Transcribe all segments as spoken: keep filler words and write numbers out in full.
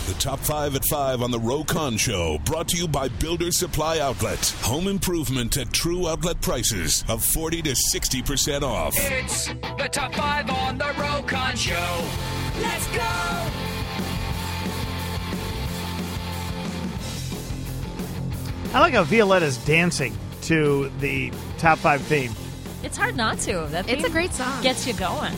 The Top five at five on the Ro Khan Show, brought to you by Builder Supply Outlet. Home improvement at true outlet prices of forty to sixty percent off. It's the Top five on the Ro Khan Show. Let's go! I like how Violetta's dancing to the Top five theme. It's hard not to. That It's a great song. Gets you going.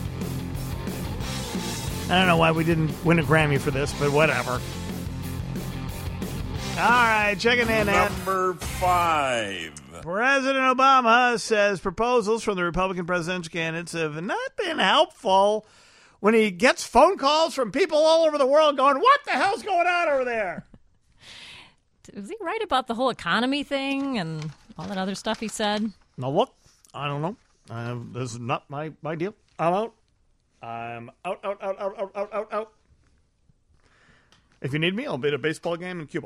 I don't know why we didn't win a Grammy for this, but whatever. All right, checking in at number five. President Obama says proposals from the Republican presidential candidates have not been helpful when he gets phone calls from people all over the world going, what the hell's going on over there? Was he right about the whole economy thing and all that other stuff he said? Now, look, I don't know. Uh, this is not my, my deal. I'm out. I'm out, out, out, out, out, out, out, out. If you need me, I'll be at a baseball game in Cuba.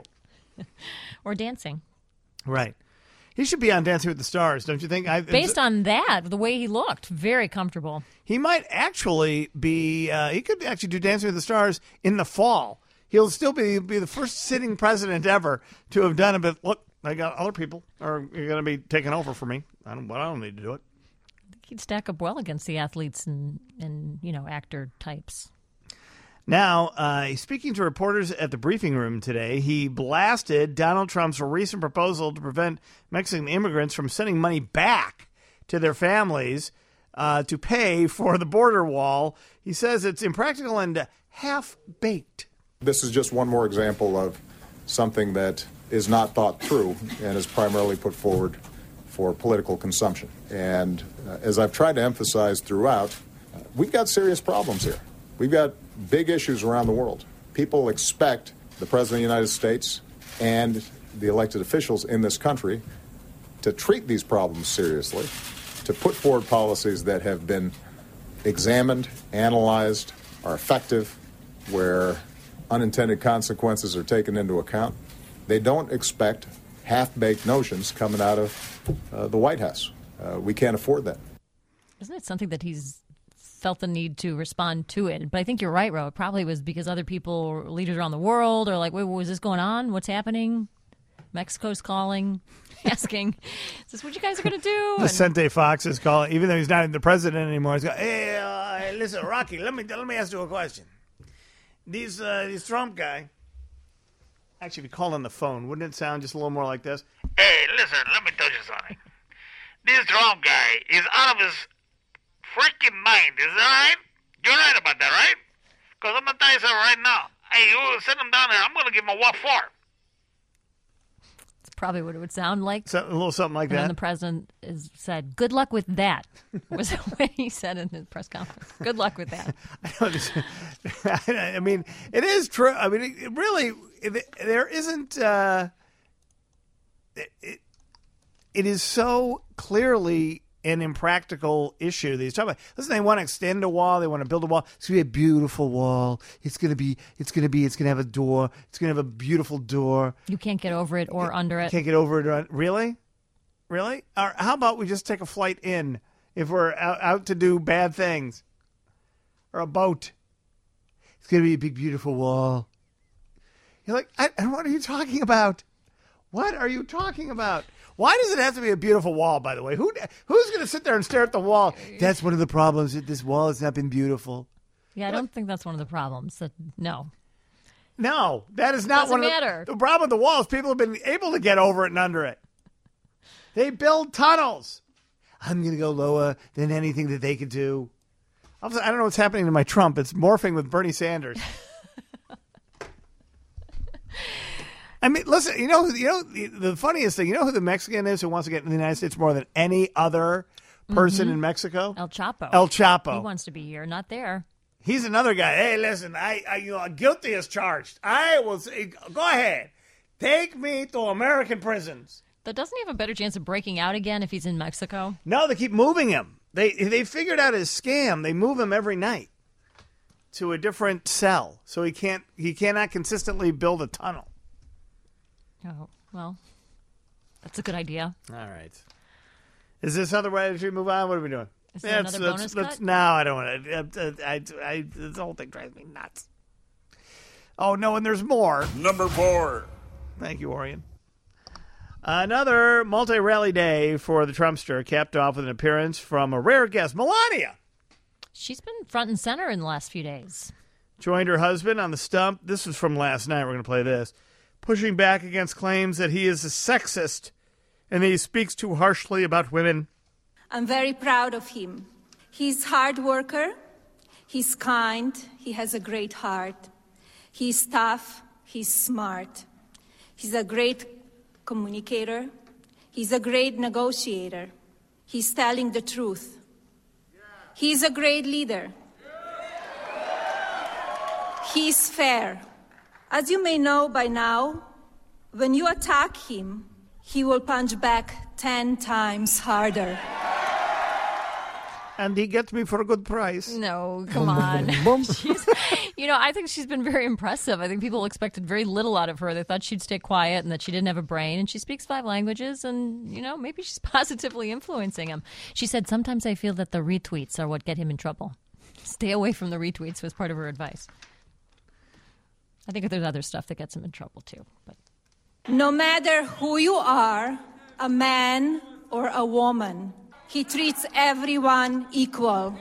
Or dancing. Right. He should be on Dancing with the Stars, don't you think? I, Based on that, the way he looked, very comfortable. He might actually be, uh, he could actually do Dancing with the Stars in the fall. He'll still be be the first sitting president ever to have done it, but look, I got other people are going to be taking over for me. I don't, I don't need to do it. He'd stack up well against the athletes and, and you know, actor types. Now, uh, speaking to reporters at the briefing room today, he blasted Donald Trump's recent proposal to prevent Mexican immigrants from sending money back to their families uh, to pay for the border wall. He says it's impractical and half-baked. This is just one more example of something that is not thought through and is primarily put forward for political consumption. And uh, as I've tried to emphasize throughout, uh, we've got serious problems here. We've got big issues around the world. People expect the President of the United States and the elected officials in this country to treat these problems seriously, to put forward policies that have been examined, analyzed, are effective, where unintended consequences are taken into account. They don't expect half-baked notions coming out of uh, the White House. Uh, we can't afford that. Isn't it something that he's felt the need to respond to it? But I think you're right, Ro. It probably was because other people, leaders around the world, are like, wait, what is this going on? What's happening? Mexico's calling, asking, is this what you guys are going to do? Vicente Fox is calling, even though he's not the president anymore. He's going, hey, uh, listen, Rocky, let me let me ask you a question. This, uh, this Trump guy, actually, if you call on the phone, wouldn't it sound just a little more like this? Hey, listen, let me tell you something. This Trump guy is out of his freaking mind. Is that right? You're right about that, right? Because I'm going to tell you something right now. Hey, you send him down there. I'm going to give him a what for? It's probably what it would sound like. So, a little something like and that. And the president is, said, good luck with that, was the way he said in his press conference. Good luck with that. I mean, it is true. I mean, it, it really, it, there isn't, uh, it, it, it is so clearly an impractical issue that he's talking about. Listen, they want to extend a wall. They want to build a wall. It's going to be a beautiful wall. It's going to be, it's going to be, it's going to have a door. It's going to have a beautiful door. You can't get over it or under it. You can't get over it. Or, really? Really? Or how about we just take a flight in if we're out, out to do bad things? Or a boat. It's going to be a big, beautiful wall. You're like, I, and what are you talking about? What are you talking about? Why does it have to be a beautiful wall, by the way? Who Who's going to sit there and stare at the wall? That's one of the problems. That this wall has not been beautiful. Yeah, I don't think that's one of the problems. That, no. No, that is not Doesn't one of matter. the, the problem with the wall is people have been able to get over it and under it. They build tunnels. I'm going to go lower than anything that they could do. I don't know what's happening to my Trump. It's morphing with Bernie Sanders. I mean, listen, you know, you know, the, the funniest thing, you know who the Mexican is who wants to get in the United States more than any other person mm-hmm. in Mexico? El Chapo. El Chapo. He wants to be here, not there. He's another guy. Hey, listen, I, I you know, guilty as charged. I will say, go ahead. Take me to American prisons. But doesn't he have a better chance of breaking out again if he's in Mexico? No, they keep moving him. They they figured out his scam. They move him every night to a different cell, so he can't he cannot consistently build a tunnel. Oh, well, that's a good idea. All right. Is this other way to move on? What are we doing? Is there let's, another let's, bonus let's, cut? No, I don't want to. I, I, I, this whole thing drives me nuts. Oh, no, and there's more. Number four. Thank you, Orion. Another multi-rally day for the Trumpster, capped off with an appearance from a rare guest, Melania. She's been front and center in the last few days. Joined her husband on the stump. This was from last night. We're going to play this. Pushing back against claims that he is a sexist and that he speaks too harshly about women. I'm very proud of him. He's a hard worker. He's kind. He has a great heart. He's tough. He's smart. He's a great communicator. He's a great negotiator. He's telling the truth. He's a great leader. He's fair. As you may know by now, when you attack him, he will punch back ten times harder. And he gets me for a good price. No, come on. She's, you know, I think she's been very impressive. I think people expected very little out of her. They thought she'd stay quiet and that she didn't have a brain. And she speaks five languages and, you know, maybe she's positively influencing him. She said, sometimes I feel that the retweets are what get him in trouble. Stay away from the retweets was part of her advice. I think there's other stuff that gets him in trouble, too. But no matter who you are, a man or a woman, he treats everyone equal.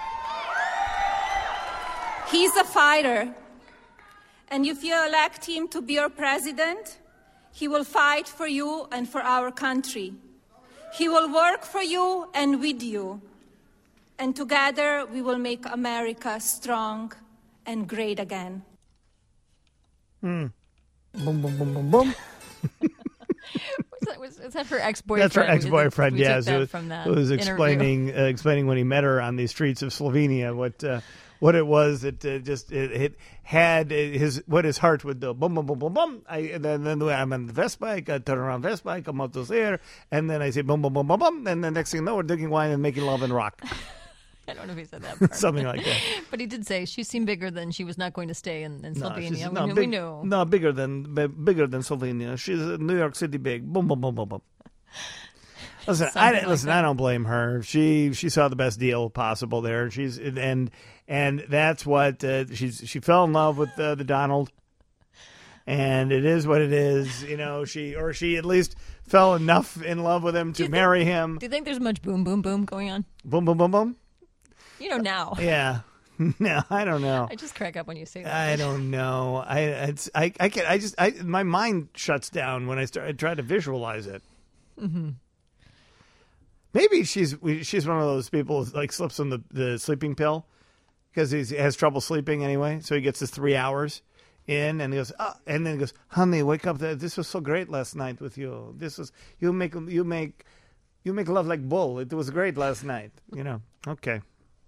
He's a fighter. And if you elect him to be your president, he will fight for you and for our country. He will work for you and with you. And together we will make America strong and great again. Hmm. Boom, boom, boom, boom, boom. was, that, was, is that her ex-boyfriend? That's her ex-boyfriend, we yeah. took So that from that it was explaining uh, explaining when he met her on the streets of Slovenia what uh, what it was that uh, just it, it had his what his heart would do. Boom, boom, boom, boom, boom. I, and then, then I'm on the Vestbike, I turn around Vestbike, I'm out there, and then I say boom, boom, boom, boom, boom. And the next thing you know, we're drinking wine and making love and rock. I don't know if he said that part. Something like that. But he did say she seemed bigger than she was not going to stay in, in No, Slovenia. she's- we, no, knew, big- we knew. No, bigger than b- bigger than Slovenia. She's uh, New York City big. Boom, boom, boom, boom, boom. Listen, I Something like listen. that. I don't blame her. She she saw the best deal possible there. She's and and that's what uh, she's she fell in love with uh, the Donald. And it is what it is, you know. She or she at least fell enough in love with him to you marry him. Do you think there's much boom, boom, boom going on? Boom, boom, boom, boom. You know now. Yeah. No, I don't know. I just crack up when you say that. I don't know. I it's I I can I just I my mind shuts down when I start I try to visualize it. Mm-hmm. Maybe she's she's one of those people who, like, slips on the, the sleeping pill because he has trouble sleeping anyway. So he gets his three hours in, and he goes, oh, and then he goes, "Honey, wake up! This was so great last night with you. This was you make you make you make love like bull. It was great last night. You know." Okay.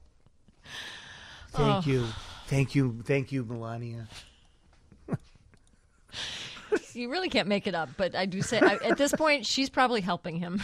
Thank Oh. you, thank you, thank you, Melania. You really can't make it up, but I do say I, at this point she's probably helping him.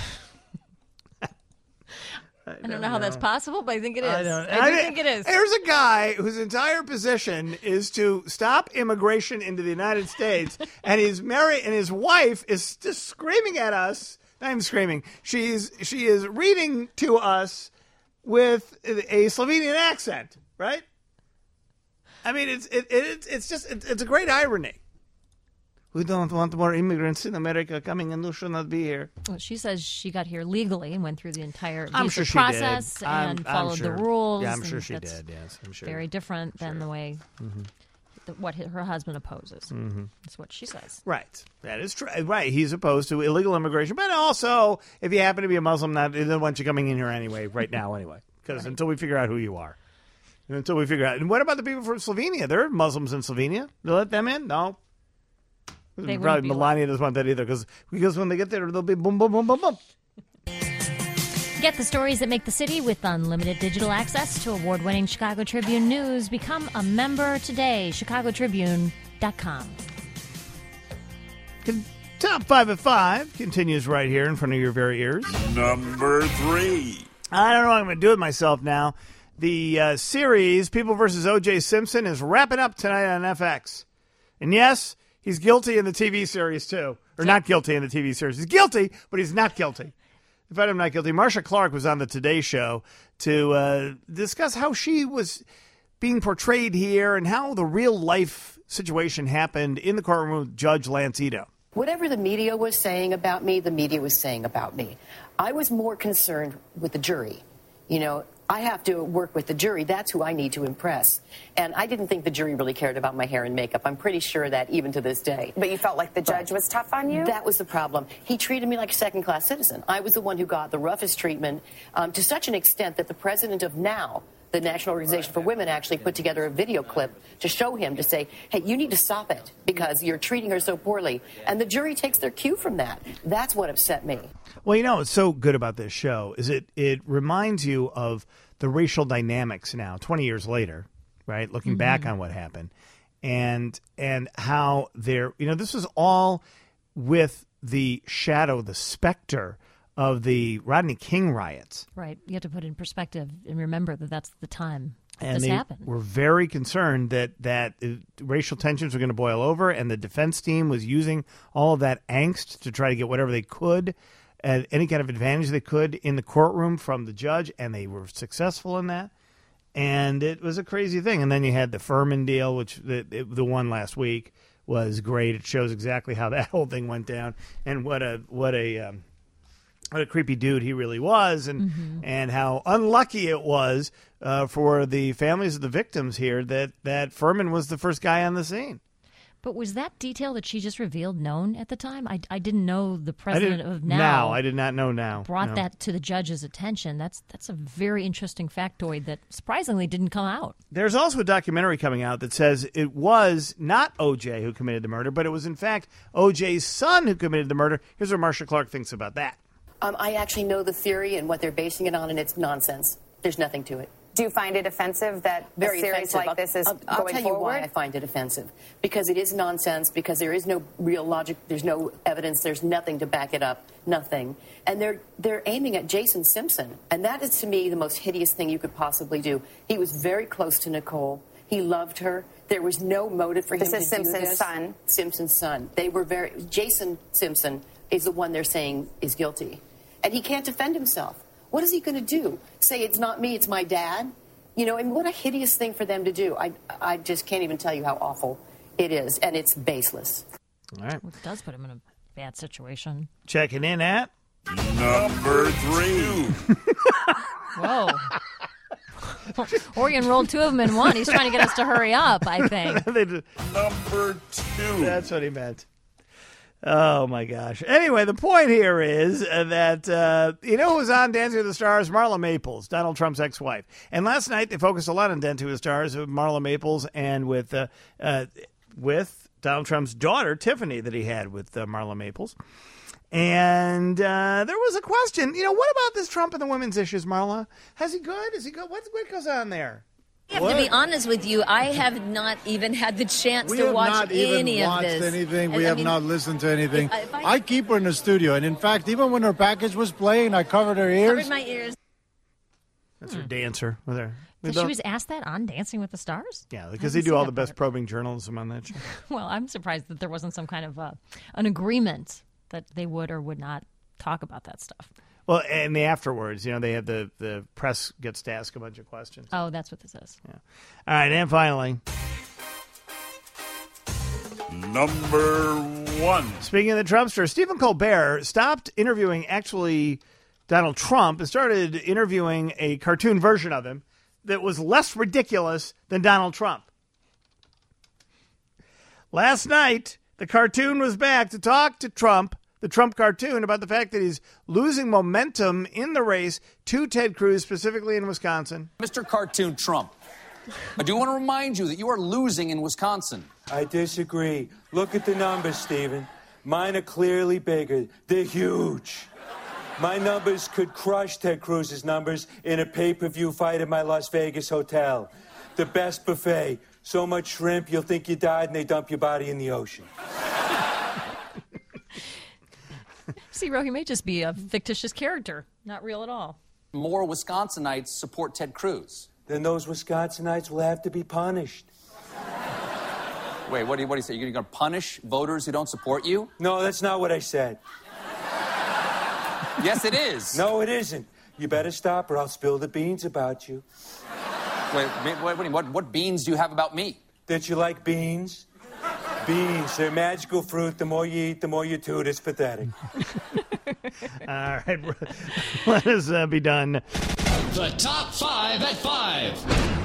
I don't know how that's possible, but I think it is. I don't. I do think it is. There's a guy whose entire position is to stop immigration into the United States, and he's married, and his wife is just screaming at us. Not even screaming. She's she is reading to us with a Slovenian accent, right? I mean, it's it, it it's just it, it's a great irony. We don't want more immigrants in America coming, and who should not be here. Well, she says she got here legally and went through the entire I'm visa sure she process did. I'm- and I'm followed sure. the rules. Yeah, I'm sure and she that's did, yes, I'm sure. Very different than the way Mm-hmm. the, what her husband opposes. Mm-hmm. That's what she says. Right. That is true. Right. He's opposed to illegal immigration, but also, if you happen to be a Muslim, not they don't want you coming in here anyway, right now anyway, because Right. until we figure out who you are. And until we figure out. And what about the people from Slovenia? There are Muslims in Slovenia. They let them in? No. They wouldn't Probably be Melania doesn't want that either, because because when they get there, they'll be boom, boom, boom, boom, boom. Get the stories that make the city with unlimited digital access to award-winning Chicago Tribune news. Become a member today. chicago tribune dot com. Top five at five continues right here in front of your very ears. Number three. I don't know what I'm going to do with myself now. The uh, series People versus O J Simpson is wrapping up tonight on F X. And yes, he's guilty in the T V series too. Or not guilty in the T V series. He's guilty, but he's not guilty. In fact, I'm not guilty. Marsha Clark was on the Today Show to uh, discuss how she was being portrayed here and how the real life situation happened in the courtroom with Judge Lance Ito. Whatever the media was saying about me, the media was saying about me. I was more concerned with the jury. You know, I have to work with the jury. That's who I need to impress. And I didn't think the jury really cared about my hair and makeup. I'm pretty sure that even to this day. But you felt like the judge was tough on you? That was the problem. He treated me like a second-class citizen. I was the one who got the roughest treatment um, to such an extent that the president of NOW, the National Organization for Women, actually put together a video clip to show him, to say, hey, you need to stop it because you're treating her so poorly. And the jury takes their cue from that. That's what upset me. Well, you know what's so good about this show is it it reminds you of the racial dynamics now, twenty years later, right? Looking mm-hmm. back on what happened and and how there, you know, this was all with the shadow, the specter of the Rodney King riots. Right. You have to put it in perspective and remember that that's the time and this they happened. Were very concerned that that uh, racial tensions were going to boil over, and the defense team was using all of that angst to try to get whatever they could, at any kind of advantage they could in the courtroom from the judge, and they were successful in that. And it was a crazy thing. And then you had the Furman deal, which the, it, the one last week was great. It shows exactly how that whole thing went down and what a what a um, what a creepy dude he really was, and mm-hmm. and how unlucky it was uh, for the families of the victims here that, that Furman was the first guy on the scene. But was that detail that she just revealed known at the time? I, I didn't know the president of NOW. Now, I did not know now. Brought no. that to the judge's attention. That's that's a very interesting factoid that surprisingly didn't come out. There's also a documentary coming out that says it was not O J who committed the murder, but it was in fact O J's son who committed the murder. Here's what Marcia Clark thinks about that. Um, I actually know the theory and what they're basing it on, and it's nonsense. There's nothing to it. Do you find it offensive that Very a series offensive. like I'll, this is I'll, going I'll tell forward? you why I find it offensive. Because it is nonsense, because there is no real logic, there's no evidence, there's nothing to back it up, nothing. And they're they're aiming at Jason Simpson. And that is, to me, the most hideous thing you could possibly do. He was very close to Nicole. He loved her. There was no motive for him this to is do Simpson's this. son. Simpson's son. They were very... Jason Simpson is the one they're saying is guilty. And he can't defend himself. What is he going to do? Say, it's not me, it's my dad? You know, and what a hideous thing for them to do. I, I just can't even tell you how awful it is, and it's baseless. All right. Well, it does put him in a bad situation. Checking in at... Number three. Whoa. Oregon rolled two of them in one. He's trying to get us to hurry up, I think. Number two. That's what he meant. Oh, my gosh. Anyway, the point here is uh, that, uh, you know who was on Dancing with the Stars? Marla Maples, Donald Trump's ex-wife. And last night, they focused a lot on Dancing with the Stars with Marla Maples and with uh, uh, with Donald Trump's daughter, Tiffany, that he had with uh, Marla Maples. And uh, there was a question, you know, what about this Trump and the women's issues, Marla? Has he good? Is he good? What, what goes on there? I have what? to be honest with you, I have not even had the chance we to have watch not any even of watched this. anything. And, we I have mean, not listened to anything. If I, if I, I keep her in the studio, and in fact, even when her package was playing, I covered her ears. covered my ears. That's her dancer with her. So she was asked that on Dancing with the Stars? Yeah, because they do all the best probing journalism on that show. Well, I'm surprised that there wasn't some kind of uh, an agreement that they would or would not talk about that stuff. Well, and the afterwards, you know, they have the, the press gets to ask a bunch of questions. Oh, that's what this is. Yeah. All right, and finally, number one. Speaking of the Trumpster, Stephen Colbert stopped interviewing actually Donald Trump and started interviewing a cartoon version of him that was less ridiculous than Donald Trump. Last night, the cartoon was back to talk to Trump, the Trump cartoon, about the fact that he's losing momentum in the race to Ted Cruz, specifically in Wisconsin. Mister Cartoon Trump, I do want to remind you that you are losing in Wisconsin. I disagree. Look at the numbers, Stephen. Mine are clearly bigger. They're huge. My numbers could crush Ted Cruz's numbers in a pay-per-view fight at my Las Vegas hotel. The best buffet. So much shrimp, you'll think you died and they dump your body in the ocean. See, Ro, he may just be a fictitious character, not real at all. More Wisconsinites support Ted Cruz. Then those Wisconsinites will have to be punished. Wait, what do you, what do you say? You're going to punish voters who don't support you? No, that's not what I said. Yes, it is. No, it isn't. You better stop or I'll spill the beans about you. Wait, wait, wait what, what beans do you have about me? That you like beans. Beans, they're magical fruit. The more you eat, the more you toot. It's pathetic. All right, let us uh, be done. The top five at five.